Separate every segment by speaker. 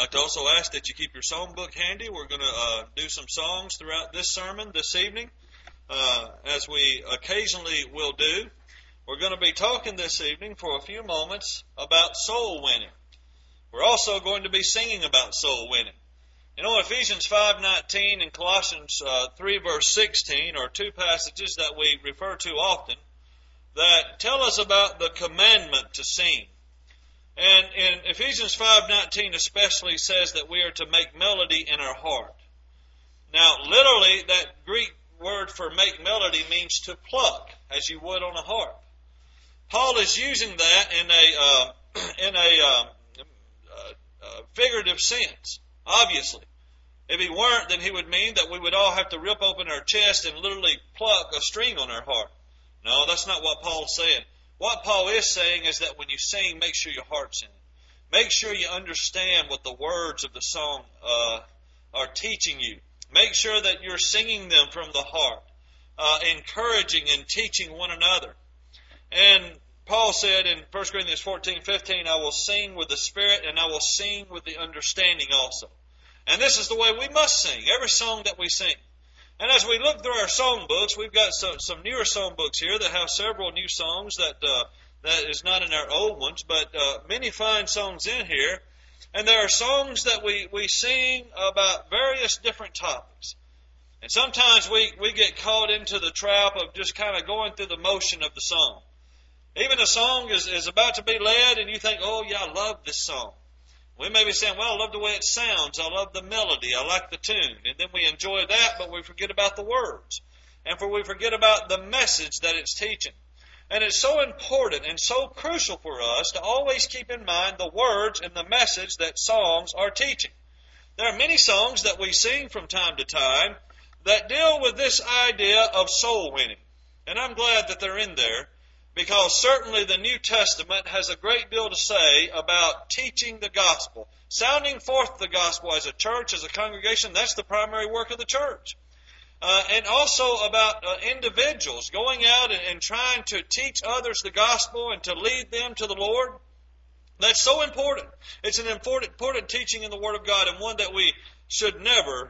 Speaker 1: I'd like to also ask that you keep your songbook handy. We're going to do some songs throughout this sermon this evening, as we occasionally will do. We're going to be talking this evening for a few moments about soul winning. We're also going to be singing about soul winning. You know, Ephesians 5:19 and Colossians 3 verse 16 are two passages that we refer to often that tell us about the commandment to sing. And in Ephesians 5:19 especially says that we are to make melody in our heart. Now, literally, that Greek word for make melody means to pluck, as you would on a harp. Paul is using that in a figurative sense, obviously. If he weren't, then he would mean that we would all have to rip open our chest and literally pluck a string on our heart. No, that's not what Paul's saying. What Paul is saying is that when you sing, make sure your heart's in it. Make sure you understand what the words of the song are teaching you. Make sure that you're singing them from the heart, encouraging and teaching one another. And Paul said in 1 Corinthians 14:15, I will sing with the Spirit and I will sing with the understanding also. And this is the way we must sing, every song that we sing. And as we look through our song books, we've got some newer song books here that have several new songs that is not in our old ones, but many fine songs in here. And there are songs that we sing about various different topics. And sometimes we get caught into the trap of just kind of going through the motion of the song. Even a song is about to be led and you think, oh yeah, I love this song. We may be saying, well, I love the way it sounds. I love the melody. I like the tune. And then we enjoy that, but we forget about the words. And we forget about the message that it's teaching. And it's so important and so crucial for us to always keep in mind the words and the message that songs are teaching. There are many songs that we sing from time to time that deal with this idea of soul winning. And I'm glad that they're in there, because certainly the New Testament has a great deal to say about teaching the gospel. Sounding forth the gospel as a church, as a congregation, that's the primary work of the church. And also about individuals going out and trying to teach others the gospel and to lead them to the Lord. That's so important. It's an important teaching in the Word of God, and one that we should never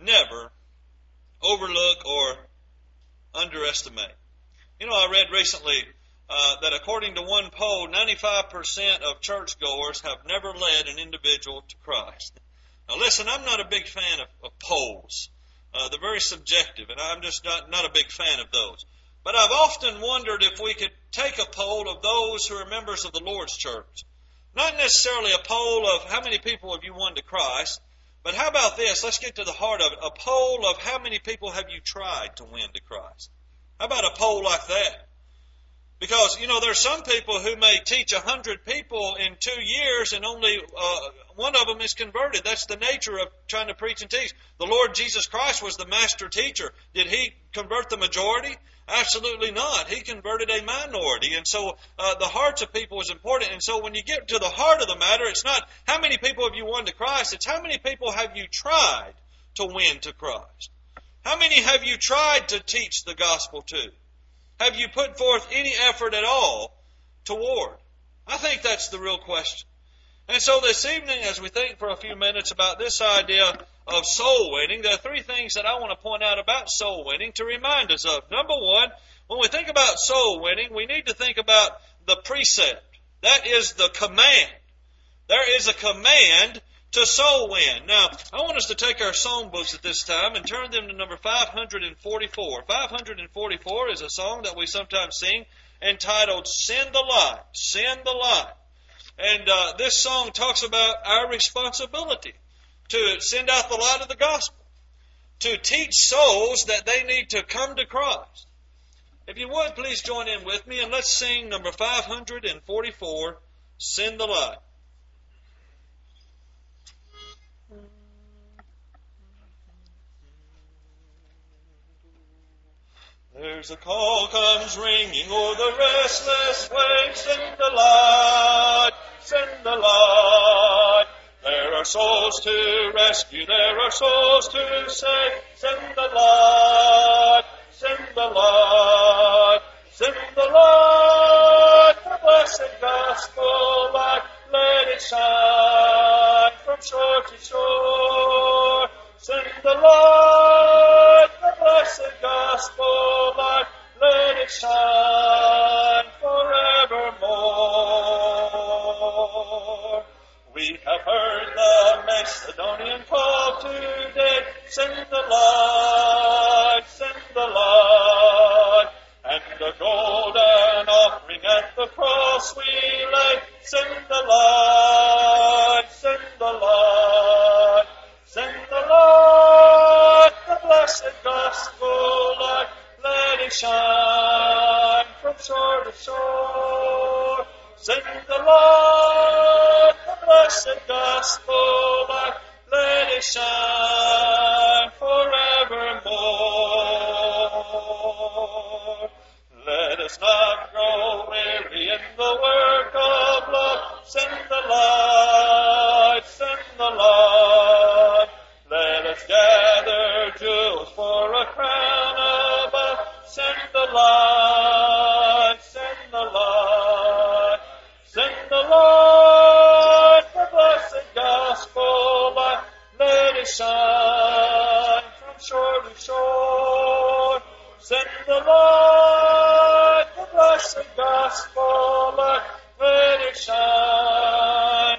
Speaker 1: overlook or underestimate. You know, I read recently that according to one poll, 95% of churchgoers have never led an individual to Christ. Now listen, I'm not a big fan of polls. They're very subjective, and I'm just not a big fan of those. But I've often wondered if we could take a poll of those who are members of the Lord's church. Not necessarily a poll of how many people have you won to Christ, but how about this? Let's get to the heart of it. A poll of how many people have you tried to win to Christ. How about a poll like that? Because, you know, there are some people who may teach 100 people in 2 years and only one of them is converted. That's the nature of trying to preach and teach. The Lord Jesus Christ was the master teacher. Did He convert the majority? Absolutely not. He converted a minority. And so the hearts of people is important. And so when you get to the heart of the matter, it's not how many people have you won to Christ. It's how many people have you tried to win to Christ. How many have you tried to teach the gospel to? Have you put forth any effort at all toward? I think that's the real question. And so this evening, as we think for a few minutes about this idea of soul winning, there are three things that I want to point out about soul winning to remind us of. Number one, when we think about soul winning, we need to think about the precept. That is the command. There is a command to soul win. Now, I want us to take our song books at this time and turn them to number 544. 544 is a song that we sometimes sing entitled Send the Light. Send the Light. And this song talks about our responsibility to send out the light of the gospel, to teach souls that they need to come to Christ. If you would, please join in with me and let's sing number 544, Send the Light. There's a call comes ringing o'er the restless waves. Send the light, send the light. There are souls to rescue, there are souls to save. Send the light, send the light, send the light. The blessed gospel light, let it shine from shore to shore. Send the light, the blessed gospel light, let it shine forevermore. We have heard the Macedonian call today. Send the light, and a golden offering at the cross we lay. Send the light, the blessed gospel light, let it shine from shore to shore. Send the light, the blessed gospel light, let it shine forevermore. Let us not grow weary in the work of love. Send the light, let us gather jewels for a crown above. Send the light, the blessed gospel light, let it shine from shore to shore. Send the light, the blessed gospel light, let it shine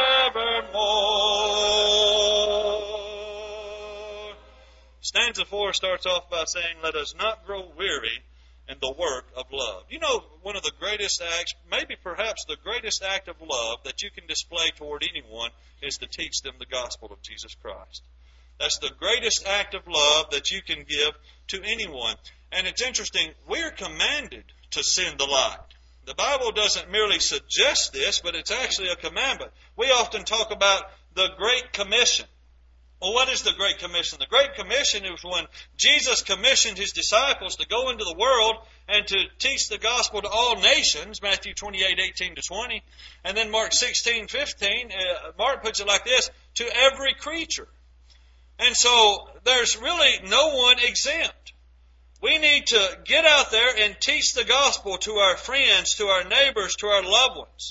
Speaker 1: forevermore. Stanza 4 starts off by saying, let us not grow weary in the work of love. You know, one of the greatest acts, maybe perhaps the greatest act of love that you can display toward anyone is to teach them the gospel of Jesus Christ. That's the greatest act of love that you can give to anyone. And it's interesting, we're commanded to send the light. The Bible doesn't merely suggest this, but it's actually a commandment. We often talk about the Great Commission. Well, what is the Great Commission? The Great Commission is when Jesus commissioned His disciples to go into the world and to teach the gospel to all nations, Matthew 28:18-20. And then Mark 16:15, Mark puts it like this, to every creature. And so there's really no one exempt. We need to get out there and teach the gospel to our friends, to our neighbors, to our loved ones.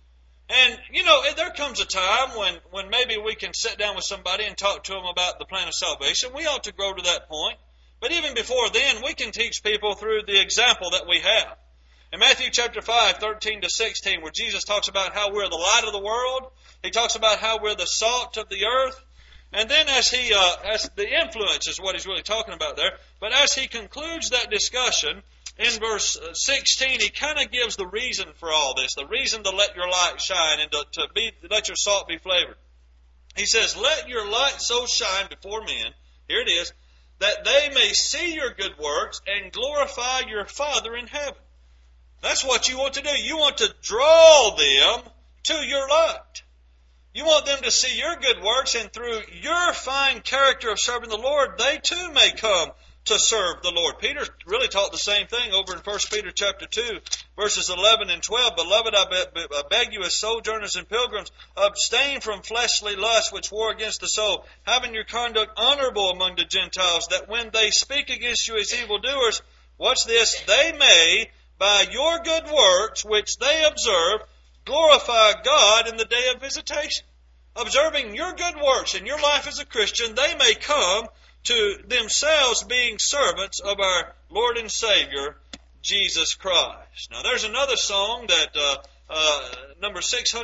Speaker 1: And, you know, there comes a time when maybe we can sit down with somebody and talk to them about the plan of salvation. We ought to grow to that point. But even before then, we can teach people through the example that we have. In Matthew chapter 5:13-16, where Jesus talks about how we're the light of the world, He talks about how we're the salt of the earth. And then as the influence is what He's really talking about there, but as He concludes that discussion, in verse 16, He kind of gives the reason for all this, the reason to let your light shine and to let your salt be flavored. He says, let your light so shine before men, here it is, that they may see your good works and glorify your Father in heaven. That's what you want to do. You want to draw them to your light. You want them to see your good works, and through your fine character of serving the Lord, they too may come to serve the Lord. Peter really taught the same thing over in 1 Peter chapter 2, verses 11 and 12. Beloved, I beg you as sojourners and pilgrims, abstain from fleshly lusts which war against the soul, having your conduct honorable among the Gentiles, that when they speak against you as evildoers, watch this, they may, by your good works which they observe, glorify God in the day of visitation. Observing your good works in your life as a Christian, they may come to themselves being servants of our Lord and Savior, Jesus Christ. Now there's another song that, number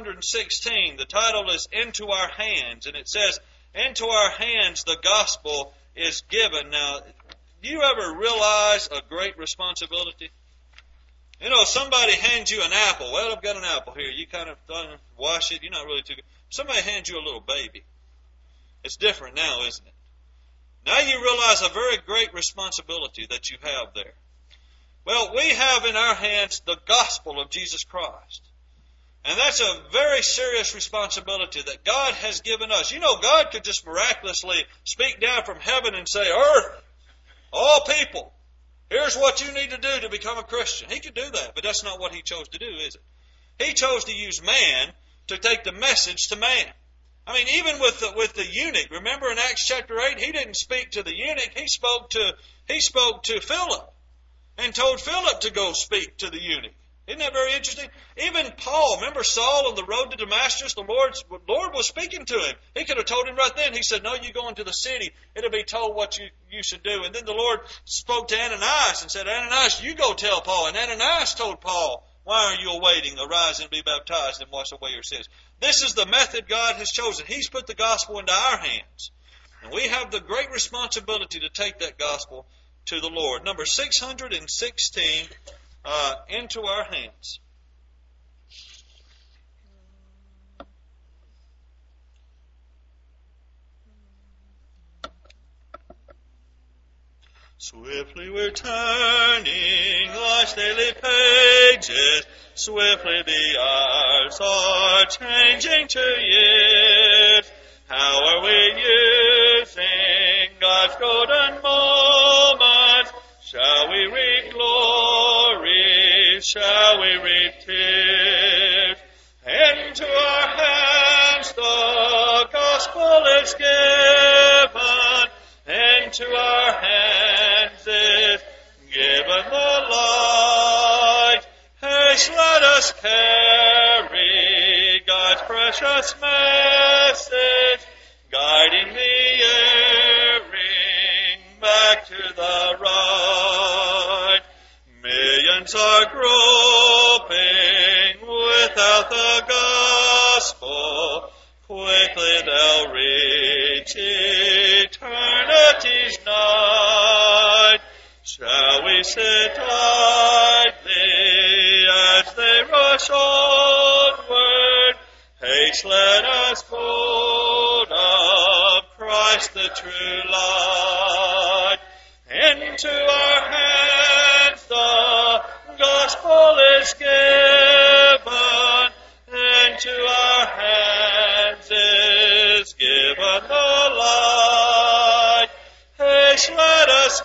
Speaker 1: 616, the title is Into Our Hands, and it says, into our hands the gospel is given. Now, do you ever realize a great responsibility? You know, somebody hands you an apple. Well, I've got an apple here. You kind of wash it. You're not really too good. Somebody hands you a little baby. It's different now, isn't it? Now you realize a very great responsibility that you have there. Well, we have in our hands the gospel of Jesus Christ. And that's a very serious responsibility that God has given us. You know, God could just miraculously speak down from heaven and say, earth, all people, here's what you need to do to become a Christian. He could do that, but that's not what He chose to do, is it? He chose to use man to take the message to man. I mean, even with the eunuch, remember in Acts chapter 8, he didn't speak to the eunuch, he spoke to Philip and told Philip to go speak to the eunuch. Isn't that very interesting? Even Paul, remember Saul on the road to Damascus? The Lord was speaking to him. He could have told him right then. He said, no, you go into the city. It'll be told what you should do. And then the Lord spoke to Ananias and said, Ananias, you go tell Paul. And Ananias told Paul, why are you awaiting? Arise and be baptized and wash away your sins. This is the method God has chosen. He's put the gospel into our hands. And we have the great responsibility to take that gospel to the Lord. Number 616, into our hands. Swiftly we're turning life's daily pages. Swiftly the hours are changing to years. How are we using God's golden moments? Shall we reap glory? Shall we reap tears? Into our hands the gospel is given. Into our hands is given the light. Haste, let us carry God's precious message, guiding the erring back to the right. Millions are groping without the gospel. Quickly they'll reach eternity's night. Shall we sit idly as they rush onward? Haste, let us hold of Christ the true light. Into our hands the gospel is given. Into our hands is given the light. Haste, let us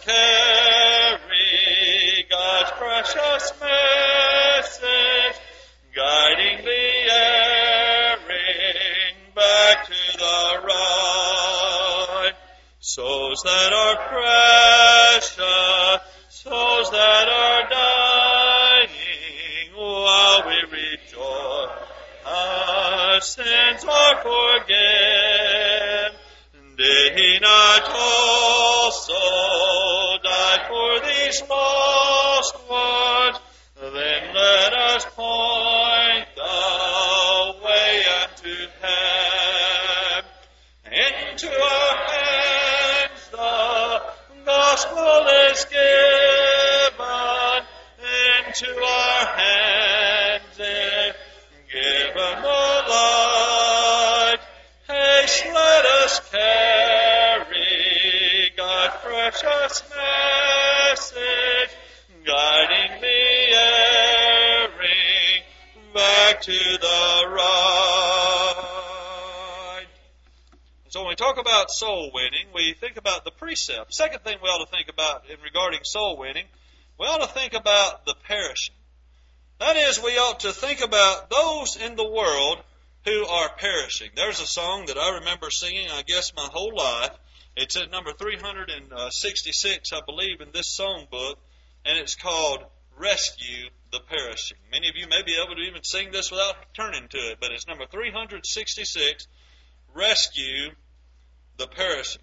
Speaker 1: carry God's precious message, guiding the erring back to the right. Souls that are precious, souls that are dying, while we rejoice, our sins are forgiven. Did He not also die for these lost ones? Then let us point the way unto heaven. Into our hands the gospel is given. Into our hands is given the light. Haste, let us carry God's precious message, guiding the erring back to the right. So when we talk about soul winning, we think about the precept. Second thing we ought to think about in regarding soul winning, we ought to think about the perishing. That is, we ought to think about those in the world who are perishing. There's a song that I remember singing, I guess, my whole life. It's at number 366, I believe, in this song book, and it's called Rescue the Perishing. Many of you may be able to even sing this without turning to it, but it's number 366, Rescue the Perishing.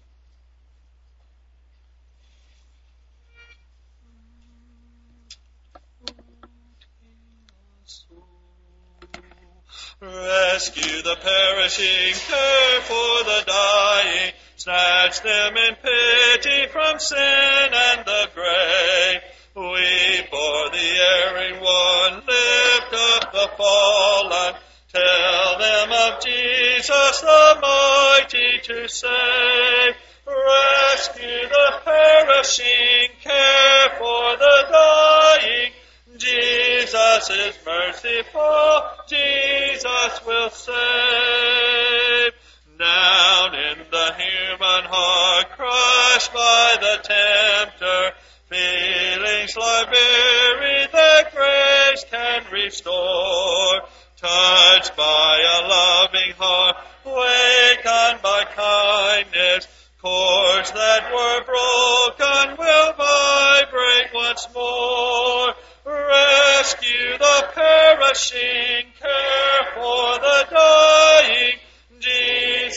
Speaker 1: Rescue the perishing, care for the dying, snatch them in pity from sin and the grave. Weep for the erring one, lift up the fallen, tell them of Jesus the mighty to save. Rescue the perishing, care for the dying, Jesus is merciful, Jesus will save. Down in the human heart, crushed by the tempter, feelings lie buried that grace can restore. Touched by a loving heart, wakened by kindness, cords that were broken will vibrate once more. Rescue the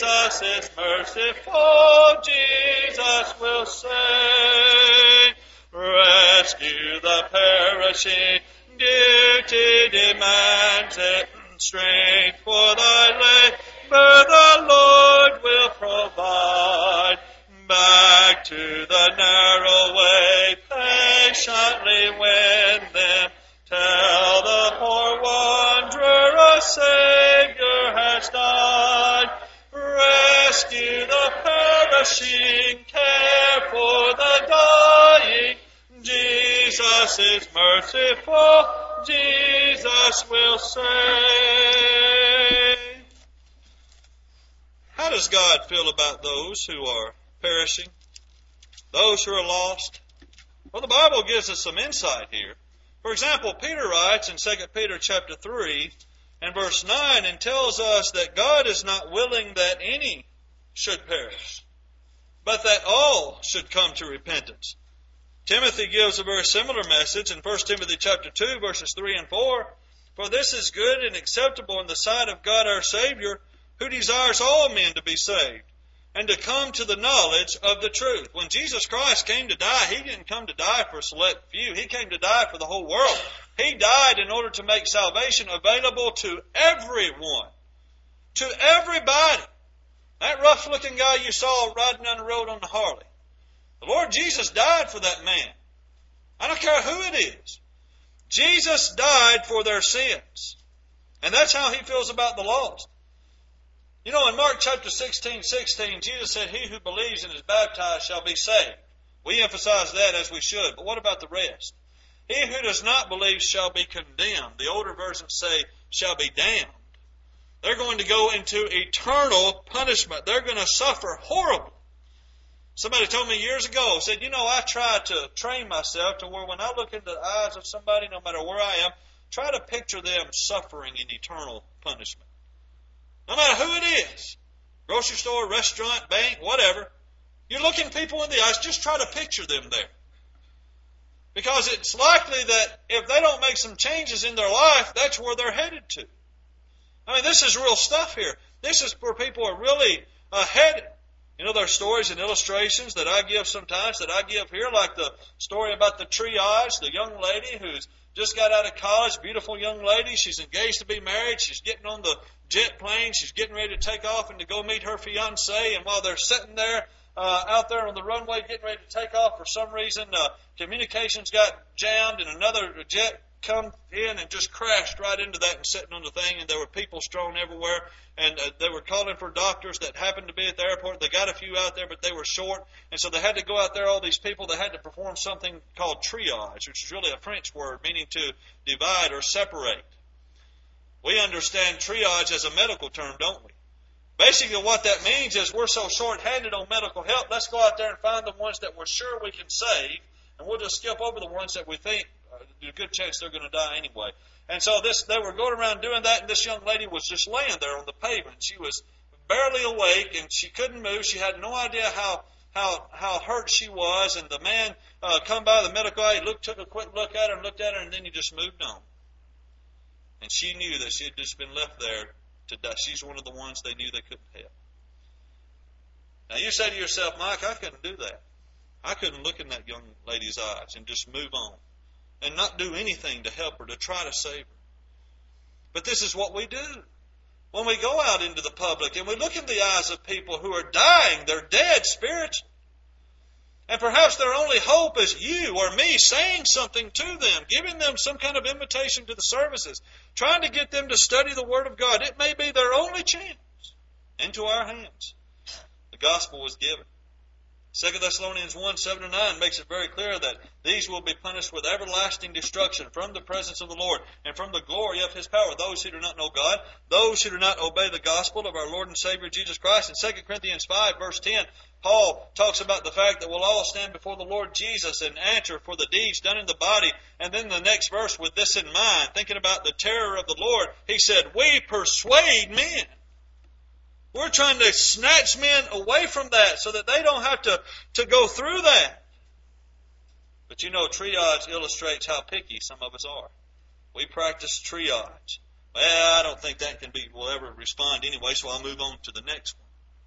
Speaker 1: Jesus is merciful, Jesus will save. Rescue the perishing, duty demands it. Strength for thy labor the Lord will provide. Back to the narrow way, patiently win them. Tell the poor wanderer a Savior has died. Rescue the perishing, care for the dying. Jesus is merciful, Jesus will save. How does God feel about those who are perishing? Those who are lost? Well, the Bible gives us some insight here. For example, Peter writes in 2 Peter chapter 3 and verse 9 and tells us that God is not willing that any should perish, but that all should come to repentance. Timothy gives a very similar message in 1 Timothy chapter 2 verses 3 and 4. For this is good and acceptable in the sight of God our Savior, who desires all men to be saved and to come to the knowledge of the truth. When Jesus Christ came to die, He didn't come to die for a select few. He came to die for the whole world. He died in order to make salvation available to everyone, to everybody. That rough-looking guy you saw riding down the road on the Harley, the Lord Jesus died for that man. I don't care who it is. Jesus died for their sins. And that's how He feels about the lost. You know, in Mark chapter 16:16, Jesus said, "He who believes and is baptized shall be saved." We emphasize that as we should. But what about the rest? He who does not believe shall be condemned. The older versions say, shall be damned. They're going to go into eternal punishment. They're going to suffer horribly. Somebody told me years ago, said, I try to train myself to where when I look into the eyes of somebody, no matter where I am, try to picture them suffering in eternal punishment. No matter who it is, grocery store, restaurant, bank, whatever, you're looking people in the eyes, just try to picture them there. Because it's likely that if they don't make some changes in their life, that's where they're headed to. I mean, this is real stuff here. This is where people are really headed. There are stories and illustrations that I give sometimes, that I give here, like the story about the triage, the young lady who's just got out of college, beautiful young lady. She's engaged to be married. She's getting on the jet plane. She's getting ready to take off and to go meet her fiancé. And while they're sitting there, out there on the runway getting ready to take off, for some reason, communications got jammed and another jet come in and just crashed right into that and sitting on the thing, and there were people strewn everywhere, and they were calling for doctors that happened to be at the airport. They got a few out there, but they were short, and so they had to go out there, all these people, they had to perform something called triage, which is really a French word meaning to divide or separate. We understand triage as a medical term, don't we? Basically what that means is we're so short-handed on medical help, let's go out there and find the ones that we're sure we can save, and we'll just skip over the ones that we think there's a good chance they're going to die anyway. And so they were going around doing that, and this young lady was just laying there on the pavement. She was barely awake, and she couldn't move. She had no idea how hurt she was. And the man come by the medical aid, took a quick look at her, and then he just moved on. And she knew that she had just been left there to die. She's one of the ones they knew they couldn't help. Now you say to yourself, Mike, I couldn't do that. I couldn't look in that young lady's eyes and just move on and not do anything to help her, to try to save her. But this is what we do. When we go out into the public and we look in the eyes of people who are dying, they're dead spiritually. And perhaps their only hope is you or me saying something to them, giving them some kind of invitation to the services, trying to get them to study the Word of God. It may be their only chance into our hands. The gospel was given. 2 Thessalonians 1:7-9 makes it very clear that these will be punished with everlasting destruction from the presence of the Lord and from the glory of His power. Those who do not know God, those who do not obey the gospel of our Lord and Savior Jesus Christ. In 2 Corinthians 5, verse 10, Paul talks about the fact that we'll all stand before the Lord Jesus and answer for the deeds done in the body. And then the next verse, with this in mind, thinking about the terror of the Lord, he said, we persuade men. We're trying to snatch men away from that so that they don't have to go through that. But triage illustrates how picky some of us are. We practice triage. Well, I don't think that will ever respond anyway, so I'll move on to the next one.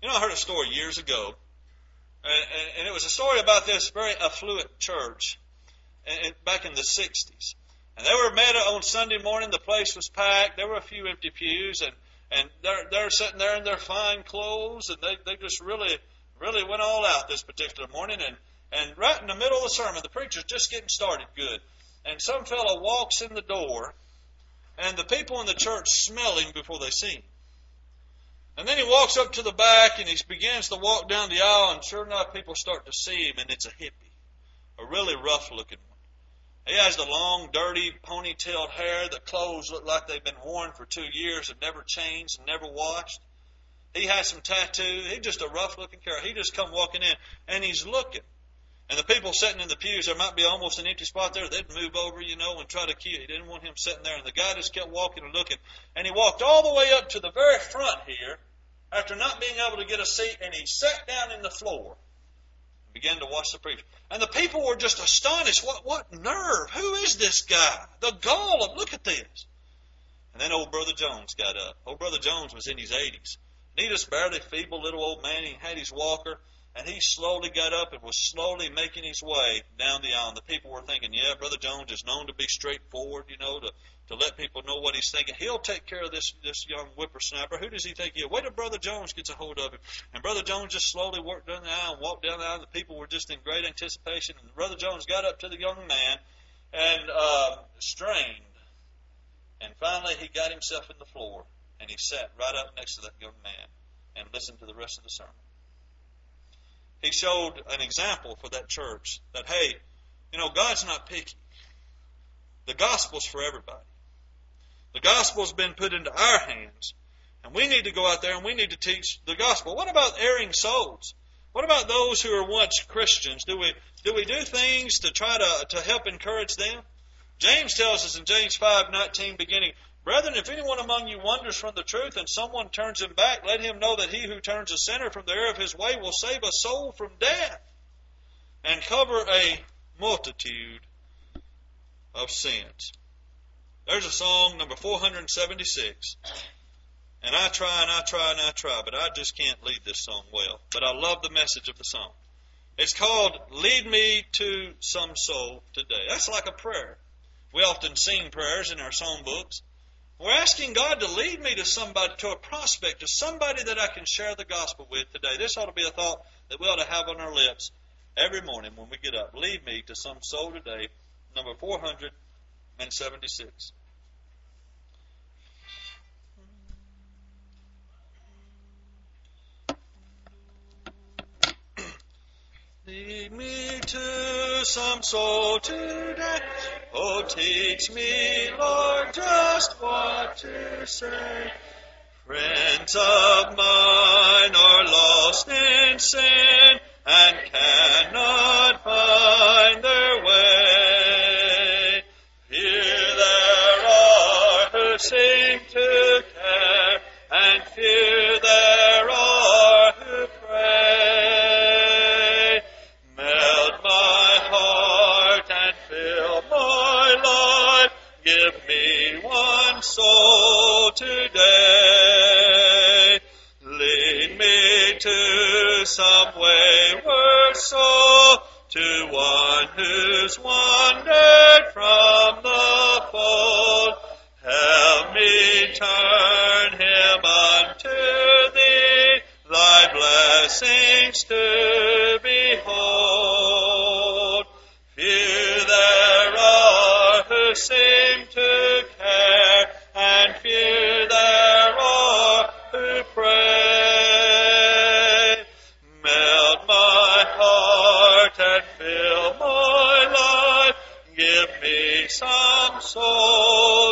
Speaker 1: You know, I heard a story years ago, and it was a story about this very affluent church back in the 60s. And they were met on Sunday morning. The place was packed. There were a few empty pews, and they're sitting there in their fine clothes, and they just really went all out this particular morning. And right in the middle of the sermon, the preacher's just getting started good. And some fellow walks in the door, and the people in the church smell him before they see him. And then he walks up to the back, and he begins to walk down the aisle, and sure enough, people start to see him, and it's a hippie, a really rough-looking one. He has the long, dirty, ponytailed hair. The clothes look like they've been worn for 2 years and never changed and never washed. He has some tattoos. He's just a rough-looking character. He just come walking in, and he's looking. And the people sitting in the pews, there might be almost an empty spot there. They'd move over, and try to keep. He didn't want him sitting there. And the guy just kept walking and looking. And he walked all the way up to the very front here after not being able to get a seat, and he sat down in the floor and began to watch the preacher. And the people were just astonished. What nerve? Who is this guy? The gall of, look at this. And then old Brother Jones got up. Old Brother Jones was in his 80s. And he just barely feeble little old man. He had his walker. And he slowly got up and was slowly making his way down the aisle. And the people were thinking, yeah, Brother Jones is known to be straightforward, to let people know what he's thinking. He'll take care of this young whippersnapper. Who does he think he is? Wait till Brother Jones gets a hold of him. And Brother Jones just slowly worked down the aisle and walked down the aisle. And the people were just in great anticipation. And Brother Jones got up to the young man and strained. And finally he got himself in the floor. And he sat right up next to that young man and listened to the rest of the sermon. He showed an example for that church that, hey, God's not picky. The gospel's for everybody. The gospel's been put into our hands, and we need to go out there and we need to teach the gospel. What about erring souls? What about those who were once Christians? Do we do things to try to help encourage them? James tells us in James 5:19 beginning, Brethren, if anyone among you wanders from the truth and someone turns him back, let him know that he who turns a sinner from the error of his way will save a soul from death and cover a multitude of sins. There's a song, number 476. And I try, but I just can't lead this song well. But I love the message of the song. It's called Lead Me to Some Soul Today. That's like a prayer. We often sing prayers in our song books. We're asking God to lead me to somebody, to a prospect, to somebody that I can share the gospel with today. This ought to be a thought that we ought to have on our lips every morning when we get up. Lead me to some soul today, number 476. Lead me to some soul today. Oh, teach me, Lord, just what to say. Friends of mine are lost in sin and cannot find their way. Here there are who seem to care, and few there are who pray. Melt my heart and fill my life. Give me one soul today. Lead me to some wayward soul, to one who's wandered from the fold. Help me turn him unto thee, thy blessings to behold. Few there are who seem to care, and few there are who pray. Melt my heart and fill my life. Give me some soul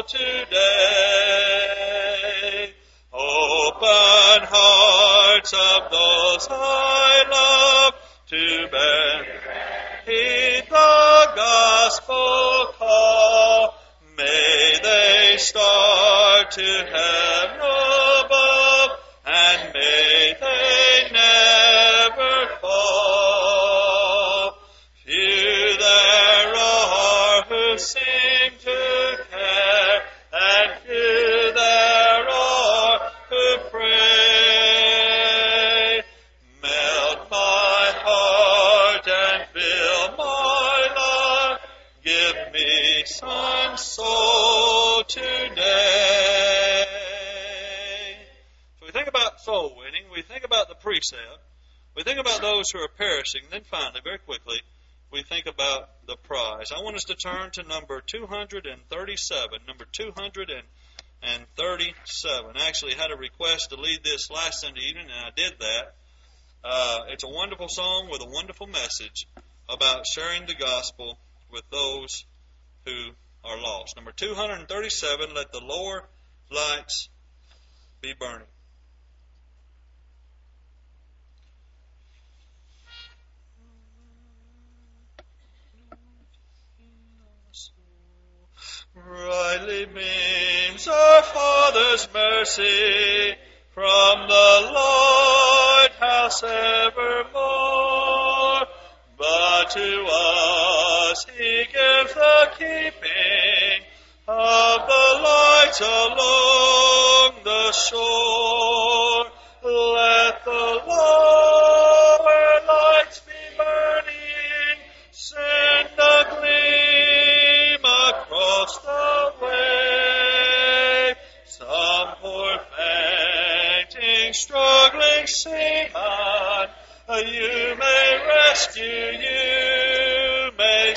Speaker 1: today. Open hearts of those I love to bear. Heed the gospel call. May they start to heaven above, and may they never fall. Few there are who seem to care, and few there are who pray. about soul winning, we think about the precept, we think about those who are perishing, then finally, very quickly, we think about the prize. I want us to turn to number 237. Number 237. I actually had a request to lead this last Sunday evening, and I did that. It's a wonderful song with a wonderful message about sharing the gospel with those who are lost. Number 237, let the lower lights be burning. Brightly beams our Father's mercy from the lighthouse evermore. But to us He gives the keeping of the lights along the shore. Let the lower lights be burning, send a gleam across the wave. Some poor fainting, struggling seaman, you may rescue, you may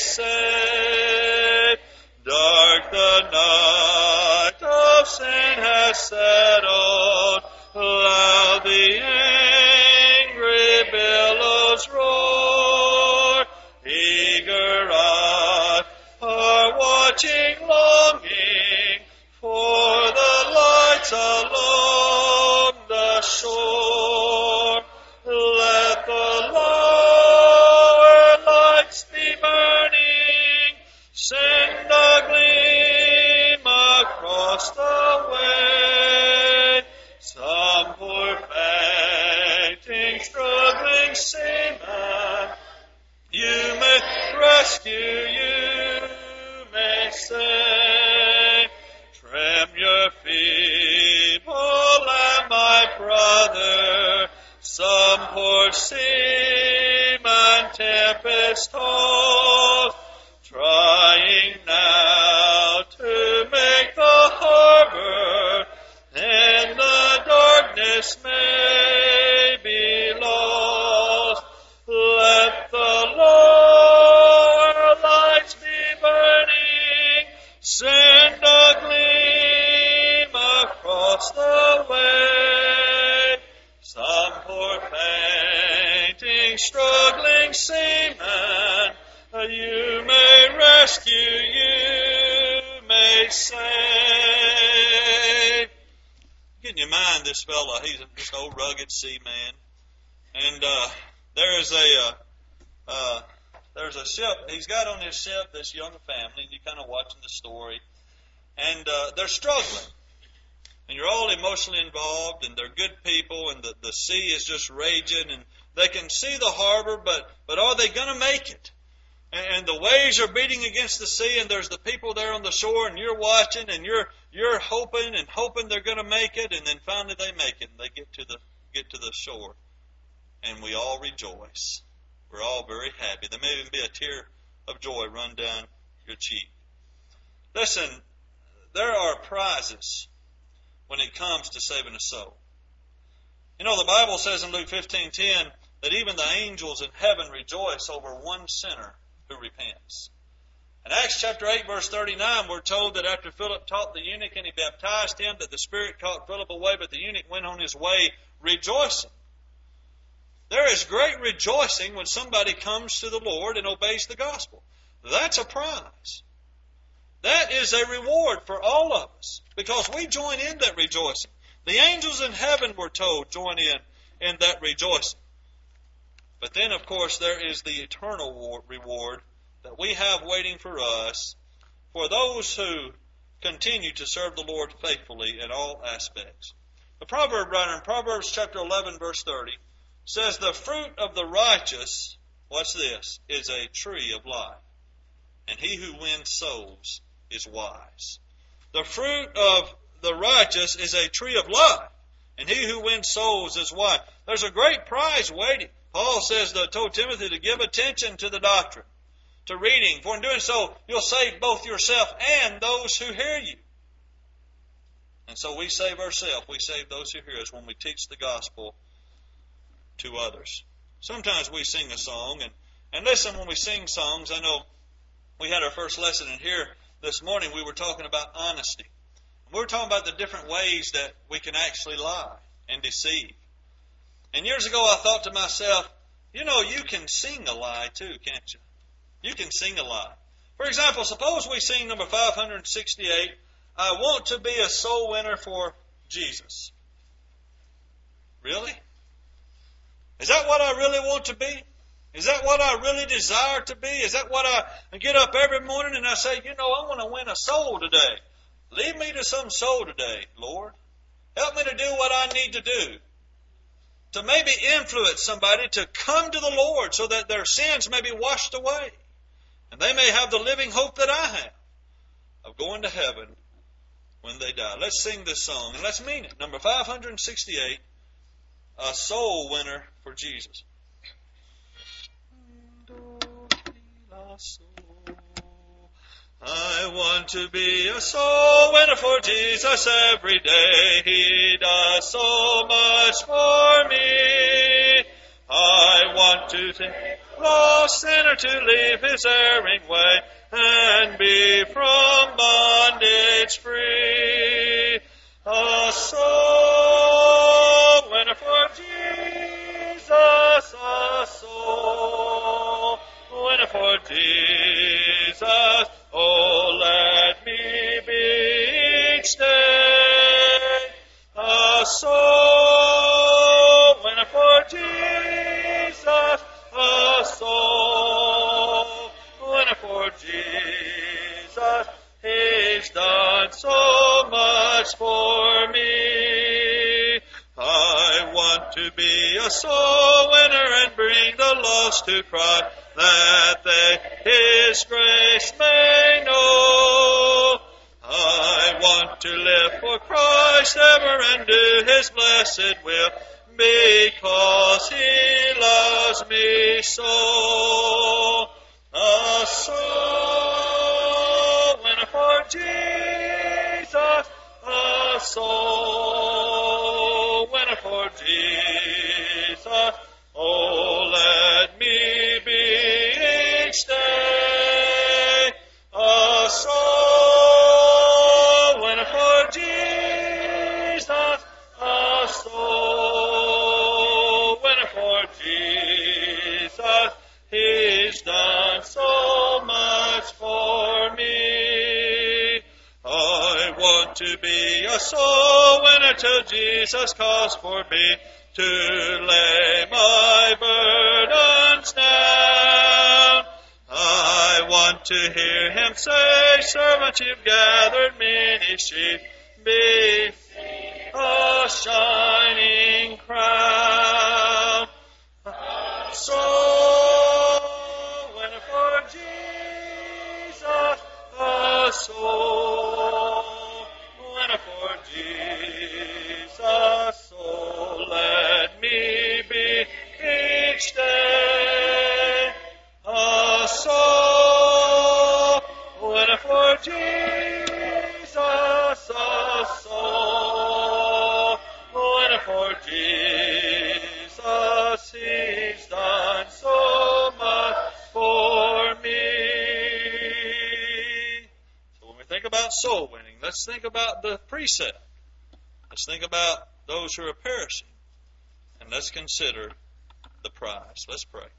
Speaker 1: save. Dark the night of sin has settled, loud the angry billows roar. Eager eyes are watching, longing for the lights along the shore. Let the lower lights be burning, send a gleam across the way. Some poor fainting, struggling seaman, you may rescue, you may save. Trim your feeble lamp, my brother. Some poor seaman tempest tossed, trying now to make the harbor, and the darkness may be lost. Let the lower lights be burning, send a gleam across the way. Some poor fainting, struggling seaman, you may rescue, you may save. Get in your mind this fella, he's this old rugged seaman. And there's a ship, he's got on his ship this young family, and you're kind of watching the story. And they're struggling. And you're all emotionally involved, and they're good people, and the sea is just raging, and they can see the harbor, but are they going to make it? And the waves are beating against the sea, and there's the people there on the shore, and you're watching, and you're hoping and hoping they're going to make it, and then finally they make it, and they get to the shore, and we all rejoice. We're all very happy. There may even be a tear of joy run down your cheek. Listen, there are prizes when it comes to saving a soul. You know, the Bible says in Luke 15:10 that even the angels in heaven rejoice over one sinner who repents. In Acts chapter 8, verse 39, we're told that after Philip taught the eunuch and he baptized him, that the Spirit caught Philip away, but the eunuch went on his way rejoicing. There is great rejoicing when somebody comes to the Lord and obeys the gospel. That's a prize. That is a reward for all of us, because we join in that rejoicing. The angels in heaven, we're told, join in that rejoicing. But then, of course, there is the eternal reward that we have waiting for us for those who continue to serve the Lord faithfully in all aspects. The proverb writer in Proverbs chapter 11, verse 30, says, the fruit of the righteous, watch this, is a tree of life, and he who wins souls is wise. The fruit of the righteous is a tree of life, and he who wins souls is wise. There's a great prize waiting. Paul says, told Timothy to give attention to the doctrine, to reading, for in doing so, you'll save both yourself and those who hear you. And so we save ourselves. We save those who hear us when we teach the gospel to others. Sometimes we sing a song, and listen, when we sing songs, I know we had our first lesson in here this morning. We were talking about honesty. We were talking about the different ways that we can actually lie and deceive. And years ago I thought to myself, you can sing a lie too, can't you? You can sing a lie. For example, suppose we sing number 568, I want to be a soul winner for Jesus. Really? Is that what I really want to be? Is that what I really desire to be? Is that what I get up every morning and I say, I want to win a soul today. Lead me to some soul today, Lord. Help me to do what I need to do. To maybe influence somebody to come to the Lord so that their sins may be washed away. And they may have the living hope that I have of going to heaven when they die. Let's sing this song and let's mean it. Number 568, a soul winner for Jesus. I want to be a soul winner for Jesus every day. He does so much for me. I want to take a lost sinner to leave his erring way and be from bondage free. A soul winner for Jesus, a soul winner for Jesus. Oh, let me be each day a soul winner for Jesus, a soul winner for Jesus. He's done so much for me. I want to be a soul winner and bring the lost to Christ, that they His grace may know. I want to live for Christ ever and do His blessed will, because He loves me so. A soul winner for Jesus, a soul winner for Jesus. Oh, let me be each day a soul winner for Jesus, a soul winner for Jesus. He's done so much for me. I want to be a soul winner till Jesus calls for me to lay my burdens down. I want to hear Him say, servant, you've gathered many sheep, be a shining crown. A soul winner for Jesus, a soul winner for Jesus. So let me be each day a soul winner for Jesus, a soul winner for Jesus. He's done so much for me. So when we think about soul winning, let's think about the precept. Let's think about those who are perishing. And let's consider the prize. Let's pray.